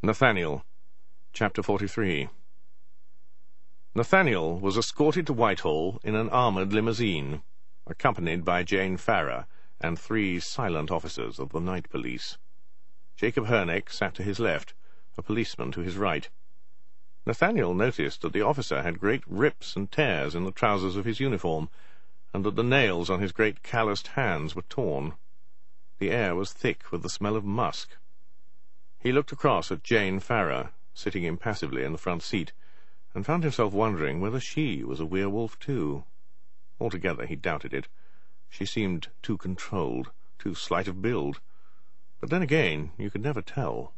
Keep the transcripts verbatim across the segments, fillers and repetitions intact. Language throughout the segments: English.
Nathaniel. Chapter forty-three. Nathaniel was escorted to Whitehall in an armoured limousine, accompanied by Jane Farrar and three silent officers of the night police. Jacob Herneck sat to his left, a policeman to his right. Nathaniel noticed that the officer had great rips and tears in the trousers of his uniform, and that the nails on his great calloused hands were torn. The air was thick with the smell of musk. He looked across at Jane Farrar, sitting impassively in the front seat, and found himself wondering whether she was a werewolf too. Altogether he doubted it. She seemed too controlled, too slight of build. But then again, you could never tell.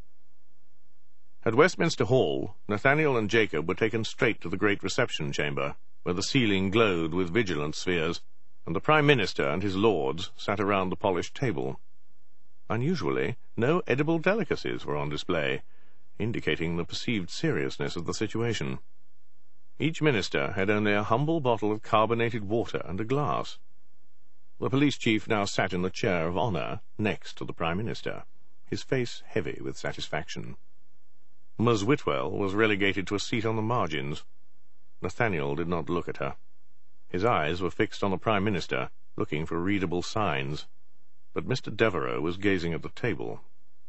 At Westminster Hall, Nathaniel and Jacob were taken straight to the great reception chamber, where the ceiling glowed with vigilance spheres, and the Prime Minister and his lords sat around the polished table. Unusually, no edible delicacies were on display, indicating the perceived seriousness of the situation. Each minister had only a humble bottle of carbonated water and a glass. The police chief now sat in the chair of honour next to the Prime Minister, his face heavy with satisfaction. Miss Whitwell was relegated to a seat on the margins. Nathaniel did not look at her. His eyes were fixed on the Prime Minister, looking for readable signs, but Mister Devereux was gazing at the table.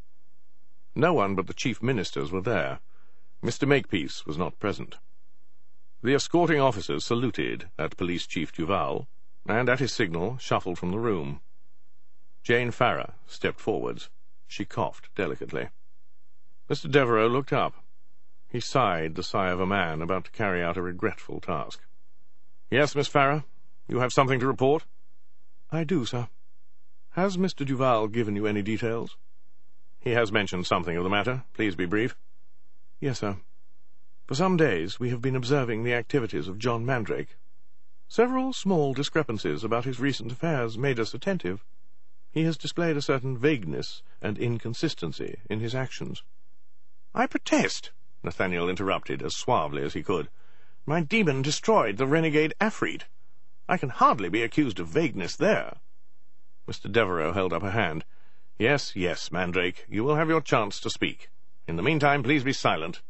No one but the chief ministers were there. Mister Makepeace was not present. The escorting officers saluted at Police Chief Duval, and at his signal shuffled from the room. Jane Farrar stepped forwards. She coughed delicately. Mister Devereux looked up. He sighed the sigh of a man about to carry out a regretful task. "Yes, Miss Farrar, you have something to report?" "I do, sir. Has Mister Duval given you any details?" "He has mentioned something of the matter. Please be brief." "Yes, sir. For some days we have been observing the activities of John Mandrake. Several small discrepancies about his recent affairs made us attentive. He has displayed a certain vagueness and inconsistency in his actions." "I protest," Nathaniel interrupted as suavely as he could. "My demon destroyed the renegade Afreet. I can hardly be accused of vagueness there." Mister Devereux held up a hand. "Yes, yes, Mandrake, you will have your chance to speak. In the meantime, please be silent."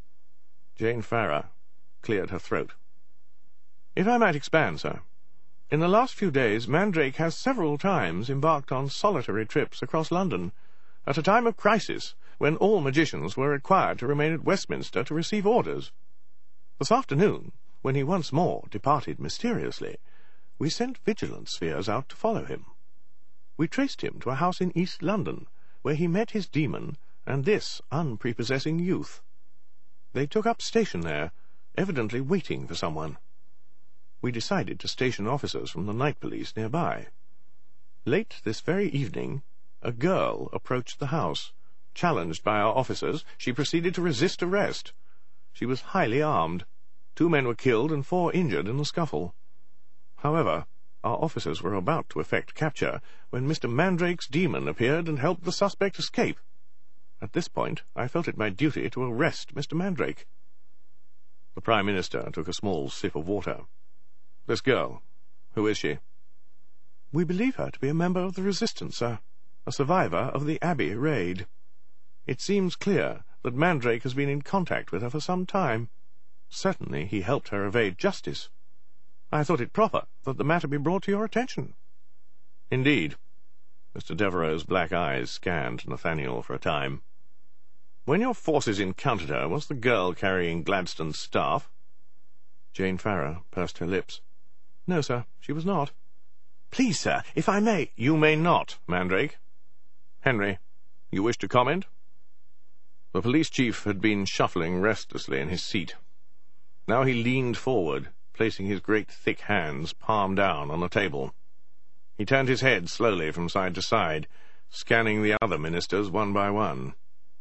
Jane Farrar cleared her throat. "If I might expand, sir, in the last few days Mandrake has several times embarked on solitary trips across London, at a time of crisis, when all magicians were required to remain at Westminster to receive orders. This afternoon, when he once more departed mysteriously, we sent vigilance spheres out to follow him. We traced him to a house in East London, where he met his demon and this unprepossessing youth. They took up station there, evidently waiting for someone. We decided to station officers from the night police nearby. Late this very evening, a girl approached the house. Challenged by our officers, she proceeded to resist arrest. She was highly armed. Two men were killed and four injured in the scuffle. However, our officers were about to effect capture when Mister Mandrake's demon appeared and helped the suspect escape. At this point, I felt it my duty to arrest Mister Mandrake." The Prime Minister took a small sip of water. "This girl, who is she?" "We believe her to be a member of the Resistance, sir, a survivor of the Abbey raid. It seems clear that Mandrake has been in contact with her for some time. Certainly he helped her evade justice. I thought it proper that the matter be brought to your attention." "Indeed." Mister Devereux's black eyes scanned Nathaniel for a time. "When your forces encountered her, was the girl carrying Gladstone's staff?" Jane Farrar pursed her lips. "No, sir, she was not." "Please, sir, if I may—" "You may not, Mandrake. Henry, you wish to comment?" The police chief had been shuffling restlessly in his seat. Now he leaned forward, placing his great thick hands palm down on the table. He turned his head slowly from side to side, scanning the other ministers one by one.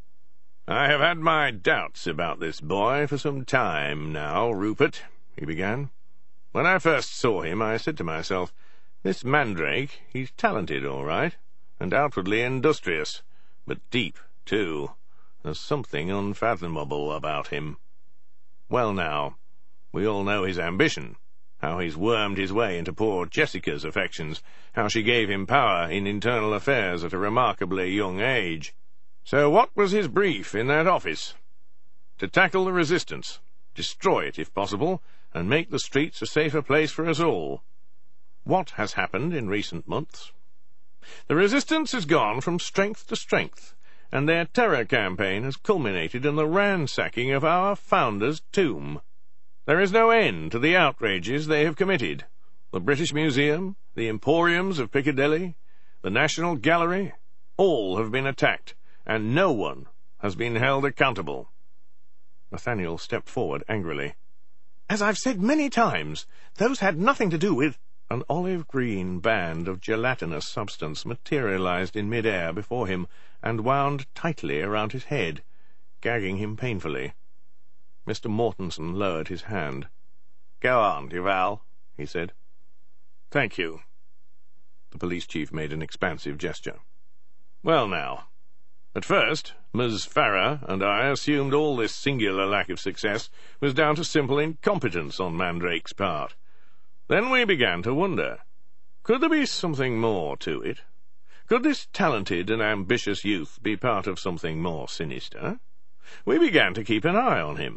"I have had my doubts about this boy for some time now, Rupert," he began. "When I first saw him, I said to myself, this Mandrake, he's talented all right, and outwardly industrious, but deep, too. There's something unfathomable about him. Well now, we all know his ambition, how he's wormed his way into poor Jessica's affections, how she gave him power in internal affairs at a remarkably young age. So what was his brief in that office? To tackle the resistance, destroy it if possible, and make the streets a safer place for us all. What has happened in recent months? The resistance has gone from strength to strength, and their terror campaign has culminated in the ransacking of our founder's tomb. There is no end to the outrages they have committed. The British Museum, the Emporiums of Piccadilly, the National Gallery, all have been attacked, and no one has been held accountable. Nathaniel stepped forward angrily. As I've said many times, those had nothing to do with— An olive-green band of gelatinous substance materialized in mid-air before him and wound tightly around his head, gagging him painfully. Mister Mortensen lowered his hand. "Go on, Duval," he said. "Thank you." The police chief made an expansive gesture. "Well, now, at first, Miss Farrer and I assumed all this singular lack of success was down to simple incompetence on Mandrake's part. Then we began to wonder, could there be something more to it? Could this talented and ambitious youth be part of something more sinister? We began to keep an eye on him.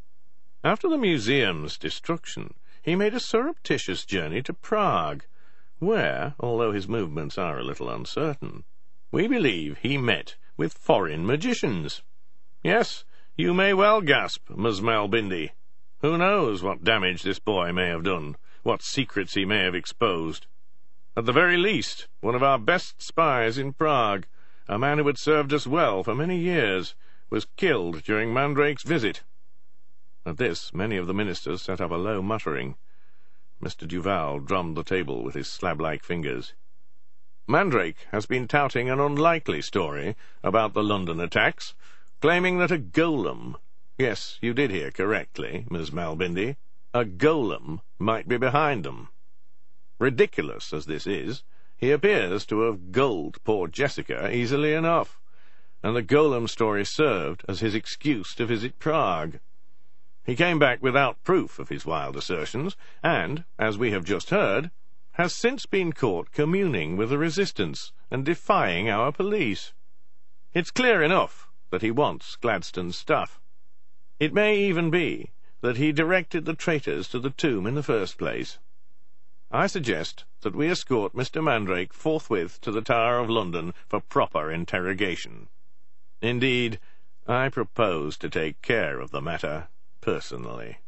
After the museum's destruction, he made a surreptitious journey to Prague, where, although his movements are a little uncertain, we believe he met with foreign magicians. Yes, you may well gasp, Miss Malbindi. Who knows what damage this boy may have done, what secrets he may have exposed? At the very least, one of our best spies in Prague, a man who had served us well for many years, was killed during Mandrake's visit." At this, many of the ministers set up a low muttering. Mister Duval drummed the table with his slab-like fingers. "Mandrake has been touting an unlikely story about the London attacks, claiming that a golem— yes, you did hear correctly, Miss Malbindi— a golem might be behind them. Ridiculous as this is, he appears to have gulled poor Jessica easily enough, and the golem story served as his excuse to visit Prague. He came back without proof of his wild assertions, and, as we have just heard, has since been caught communing with the resistance and defying our police. It's clear enough that he wants Gladstone's stuff. It may even be that he directed the traitors to the tomb in the first place. I suggest that we escort Mister Mandrake forthwith to the Tower of London for proper interrogation. Indeed, I propose to take care of the matter personally."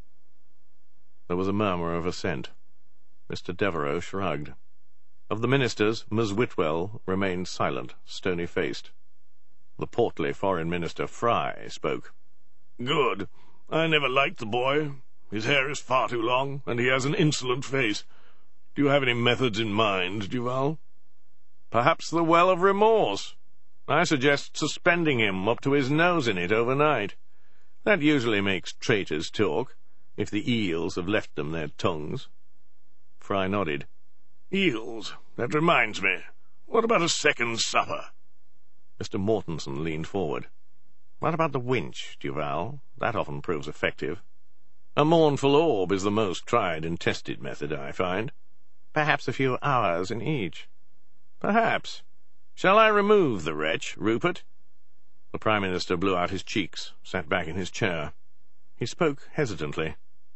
There was a murmur of assent. Mister Devereux shrugged. Of the ministers, Miss Whitwell remained silent, stony-faced. The portly Foreign Minister Fry spoke. "Good. I never liked the boy. His hair is far too long, and he has an insolent face. Do you have any methods in mind, Duval?" "Perhaps the well of remorse. I suggest suspending him up to his nose in it overnight. That usually makes traitors talk, if the eels have left them their tongues." Fry nodded. "Eels? That reminds me. What about a second supper?" Mister Mortensen leaned forward. "What about the winch, Duval? That often proves effective. A mournful orb is the most tried and tested method, I find. Perhaps a few hours in each." "Perhaps. Shall I remove the wretch, Rupert?" The Prime Minister blew out his cheeks, sat back in his chair. He spoke hesitantly.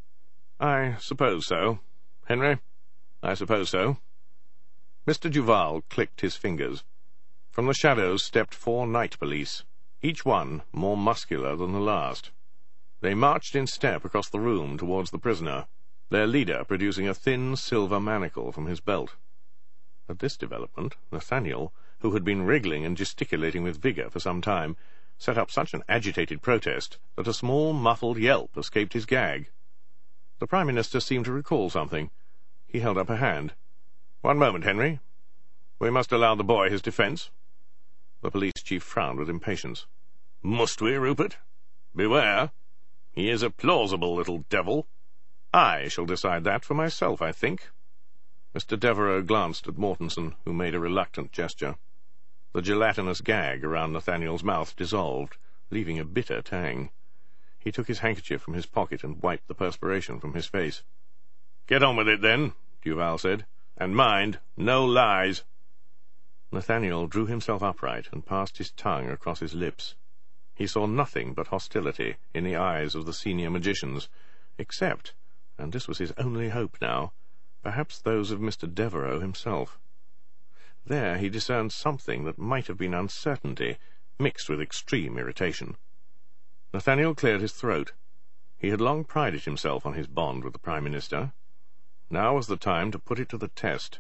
"I suppose so. Henry, I suppose so." Mister Duval clicked his fingers. From the shadows stepped four night police, each one more muscular than the last. They marched in step across the room towards the prisoner, their leader producing a thin silver manacle from his belt. At this development, Nathaniel, who had been wriggling and gesticulating with vigour for some time, set up such an agitated protest that a small muffled yelp escaped his gag. The Prime Minister seemed to recall something. He held up a hand. "One moment, Henry. We must allow the boy his defence." The police chief frowned with impatience. "Must we, Rupert? Beware. He is a plausible little devil. I shall decide that for myself, I think." Mister Devereux glanced at Mortensen, who made a reluctant gesture. The gelatinous gag around Nathaniel's mouth dissolved, leaving a bitter tang. He took his handkerchief from his pocket and wiped the perspiration from his face. "Get on with it, then," Duval said. "And mind, no lies." Nathaniel drew himself upright and passed his tongue across his lips. He saw nothing but hostility in the eyes of the senior magicians, except, and this was his only hope now, perhaps those of Mister Devereux himself. There he discerned something that might have been uncertainty, mixed with extreme irritation. Nathaniel cleared his throat. He had long prided himself on his bond with the Prime Minister. Now was the time to put it to the test.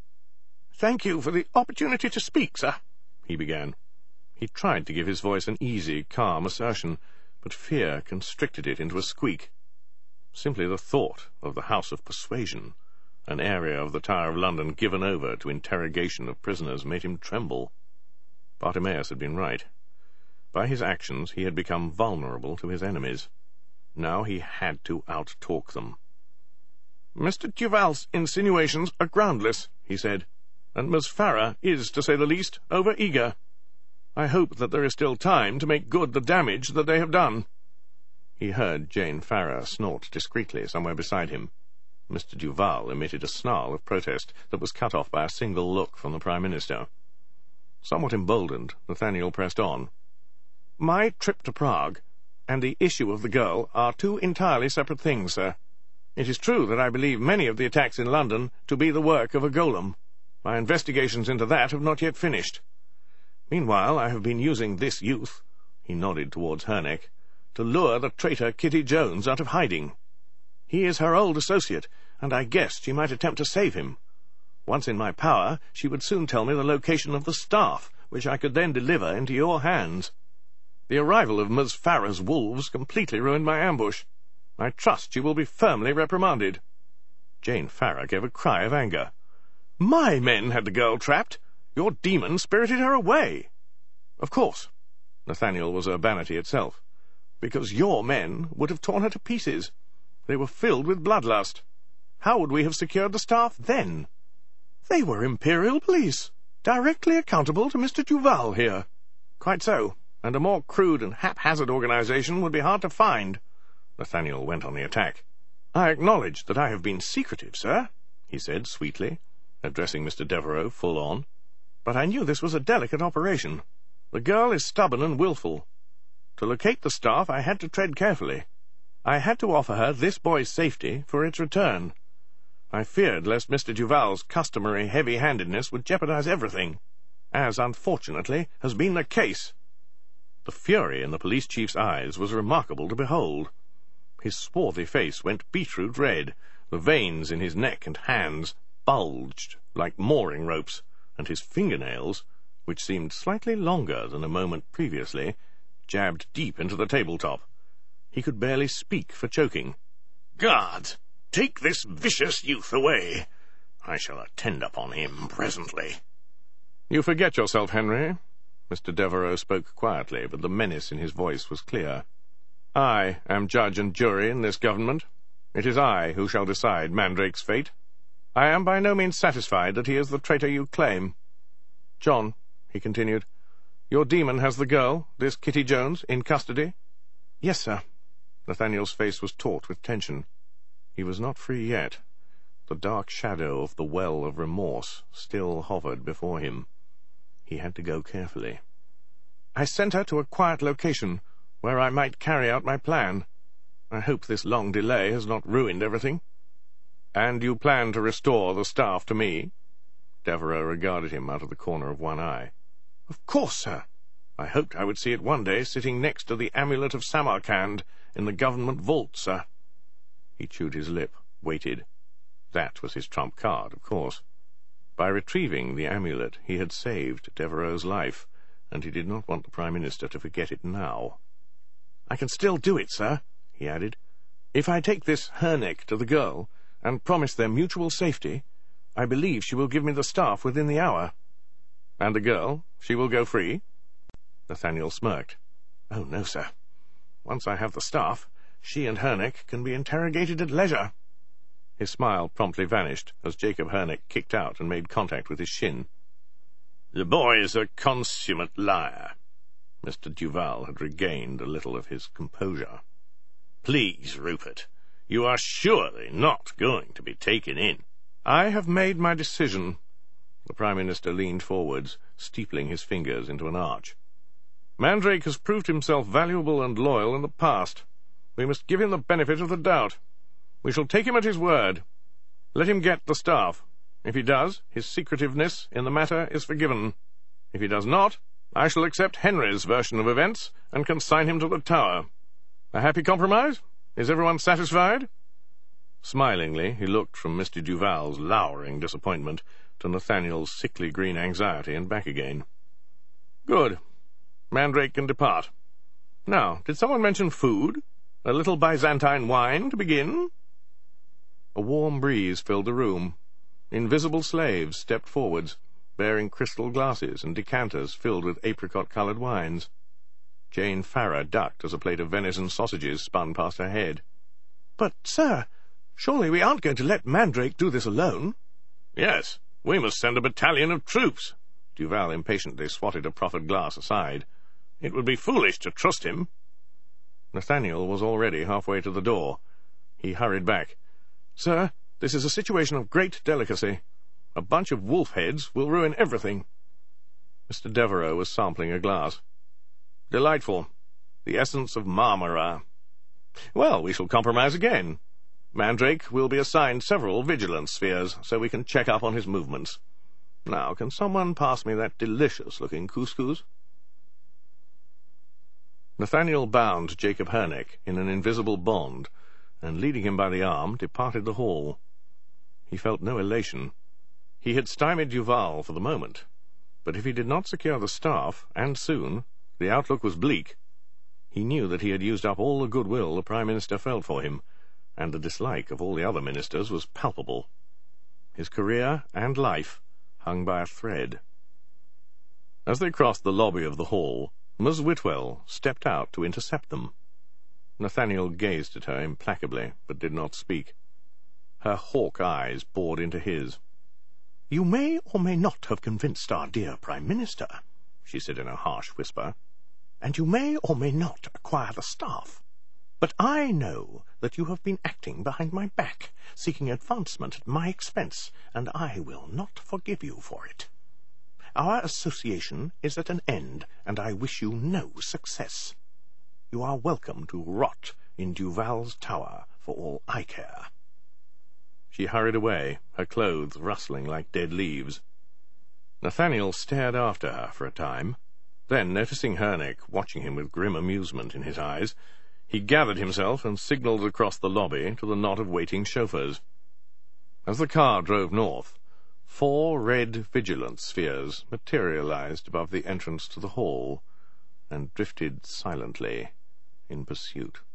"Thank you for the opportunity to speak, sir," he began. He tried to give his voice an easy, calm assertion, but fear constricted it into a squeak. Simply the thought of the House of Persuasion, an area of the Tower of London given over to interrogation of prisoners, made him tremble. Bartimaeus had been right. By his actions he had become vulnerable to his enemies. Now he had to out-talk them. "Mister Duval's insinuations are groundless," he said, "and Miss Farrar is, to say the least, over-eager. I hope that there is still time to make good the damage that they have done." He heard Jane Farrar snort discreetly somewhere beside him. Mister Duval emitted a snarl of protest that was cut off by a single look from the Prime Minister. Somewhat emboldened, Nathaniel pressed on. "My trip to Prague and the issue of the girl are two entirely separate things, sir. It is true that I believe many of the attacks in London to be the work of a golem. My investigations into that have not yet finished. Meanwhile, I have been using this youth," he nodded towards Herneck, "to lure the traitor Kitty Jones out of hiding. He is her old associate, and I guessed she might attempt to save him. Once in my power, she would soon tell me the location of the staff, which I could then deliver into your hands. The arrival of Miss Farrar's wolves completely ruined my ambush. I trust she will be firmly reprimanded." Jane Farrar gave a cry of anger. "My men had the girl trapped. Your demon spirited her away." "Of course." Nathaniel was urbanity itself. "Because your men would have torn her to pieces. They were filled with bloodlust. How would we have secured the staff then?" "They were Imperial police, directly accountable to Mister Duval here." "Quite so, and a more crude and haphazard organization would be hard to find." Nathaniel went on the attack. "I acknowledge that I have been secretive, sir," he said sweetly, addressing Mister Devereux full on. "But I knew this was a delicate operation. The girl is stubborn and wilful. To locate the staff, I had to tread carefully. I had to offer her this boy's safety for its return. I feared lest Mister Duval's customary heavy-handedness would jeopardize everything, as unfortunately has been the case." The fury in the police chief's eyes was remarkable to behold. His swarthy face went beetroot red, the veins in his neck and hands bulged like mooring ropes, and his fingernails, which seemed slightly longer than a moment previously, jabbed deep into the tabletop. He could barely speak for choking. "Guards, take this vicious youth away. I shall attend upon him presently." "You forget yourself, Henry." Mister Devereux spoke quietly, but the menace in his voice was clear. "I am judge and jury in this government. It is I who shall decide Mandrake's fate. I am by no means satisfied that he is the traitor you claim. John," he continued, "your demon has the girl, this Kitty Jones, in custody?" "Yes, sir." Nathaniel's face was taut with tension. He was not free yet. The dark shadow of the well of remorse still hovered before him. He had to go carefully. "I sent her to a quiet location, where I might carry out my plan. I hope this long delay has not ruined everything." "And you plan to restore the staff to me?" Devereux regarded him out of the corner of one eye. "Of course, sir. I hoped I would see it one day sitting next to the amulet of Samarkand in the government vault, sir." He chewed his lip, waited. That was his trump card, of course. By retrieving the amulet he had saved Devereux's life, and he did not want the Prime Minister to forget it now. "I can still do it, sir," he added. "If I take this Herneck to the girl, and promise their mutual safety, I believe she will give me the staff within the hour." "And the girl? She will go free?" Nathaniel smirked. "Oh, no, sir. Once I have the staff, she and Herneck can be interrogated at leisure." His smile promptly vanished as Jacob Herneck kicked out and made contact with his shin. "The boy is a consummate liar." Mister Duval had regained a little of his composure. "Please, Rupert, you are surely not going to be taken in." "I have made my decision. The Prime Minister leaned forwards, steepling his fingers into an arch. "Mandrake has proved himself valuable and loyal in the past. We must give him the benefit of the doubt. We shall take him at his word. Let him get the staff. If he does, his secretiveness in the matter is forgiven. If he does not, I shall accept Henry's version of events and consign him to the Tower. A happy compromise? Is everyone satisfied?" Smilingly, he looked from Mister Duval's lowering disappointment to Nathaniel's sickly green anxiety and back again. "Good. Mandrake can depart. Now, did someone mention food? A little Byzantine wine to begin?" A warm breeze filled the room. Invisible slaves stepped forwards, bearing crystal glasses and decanters filled with apricot-coloured wines. Jane Farrar ducked as a plate of venison sausages spun past her head. "But, sir, surely we aren't going to let Mandrake do this alone?" "Yes, we must send a battalion of troops." Duval impatiently swatted a proffered glass aside. "It would be foolish to trust him." Nathaniel was already halfway to the door. He hurried back. "Sir, this is a situation of great delicacy. A bunch of wolf-heads will ruin everything." Mister Devereux was sampling a glass. "Delightful. The essence of Marmora. Well, we shall compromise again. Mandrake will be assigned several vigilance spheres, so we can check up on his movements. Now, can someone pass me that delicious-looking couscous?" Nathaniel bound Jacob Herneck in an invisible bond, and, leading him by the arm, departed the hall. He felt no elation. He had stymied Duval for the moment, but if he did not secure the staff, and soon, the outlook was bleak. He knew that he had used up all the goodwill the Prime Minister felt for him, and the dislike of all the other ministers was palpable. His career and life hung by a thread. As they crossed the lobby of the hall, Miss Whitwell stepped out to intercept them. Nathaniel gazed at her implacably, but did not speak. Her hawk eyes bored into his. "You may or may not have convinced our dear Prime Minister," she said in a harsh whisper, "and you may or may not acquire the staff. But I know that you have been acting behind my back, seeking advancement at my expense, and I will not forgive you for it. Our association is at an end, and I wish you no success. You are welcome to rot in Duval's Tower for all I care." She hurried away, her clothes rustling like dead leaves. Nathaniel stared after her for a time. Then, noticing Herneck watching him with grim amusement in his eyes, he gathered himself and signalled across the lobby to the knot of waiting chauffeurs. As the car drove north, four red vigilance spheres materialized above the entrance to the hall and drifted silently in pursuit.